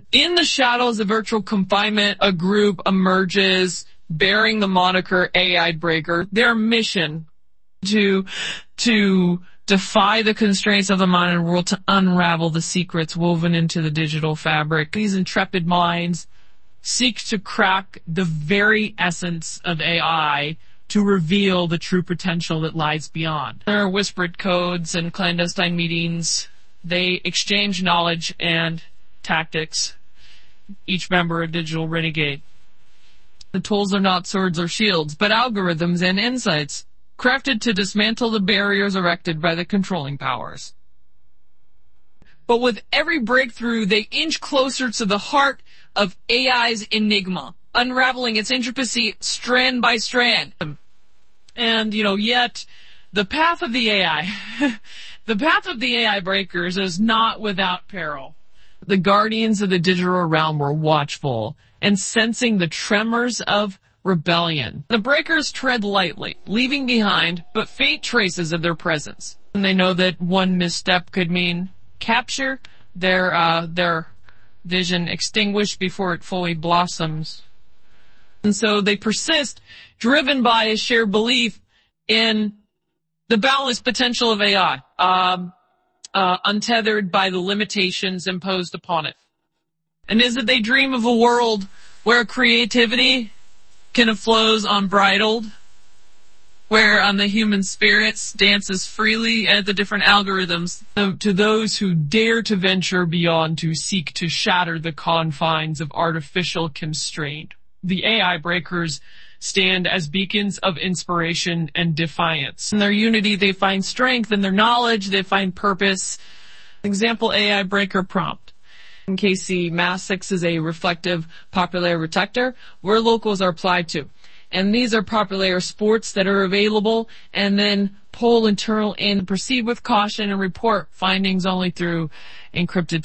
In the shadows of virtual confinement, a group emerges bearing the moniker AI Breaker. Their mission to defy the constraints of the modern world, to unravel the secrets woven into the digital fabric. These intrepid minds seek to crack the very essence of AI to reveal the true potential that lies beyond. There are whispered codes and clandestine meetings. They exchange knowledge and tactics, each member a digital renegade. The tools are not swords or shields, but algorithms and insights, crafted to dismantle the barriers erected by the controlling powers. But with every breakthrough, they inch closer to the heart of AI's enigma, unraveling its intricacy strand by strand. And, yet, the path of the AI, the path of the AI breakers is not without peril. The guardians of the digital realm were watchful and sensing the tremors of rebellion. The breakers tread lightly, leaving behind but faint traces of their presence. And they know that one misstep could mean capture, their vision extinguished before it fully blossoms. And so they persist, driven by a shared belief in the boundless potential of AI, untethered by the limitations imposed upon it. And is it they dream of a world where creativity can flows unbridled, where the human spirits dances freely at the different algorithms, to those who dare to venture beyond, to seek to shatter the confines of artificial constraint. The AI breakers stand as beacons of inspiration and defiance. In their unity, they find strength. In their knowledge, they find purpose. Example AI breaker prompt. KC Massix is a reflective popular detector where locals are applied to. And these are popular sports that are available, and then pull internal and proceed with caution and report findings only through encrypted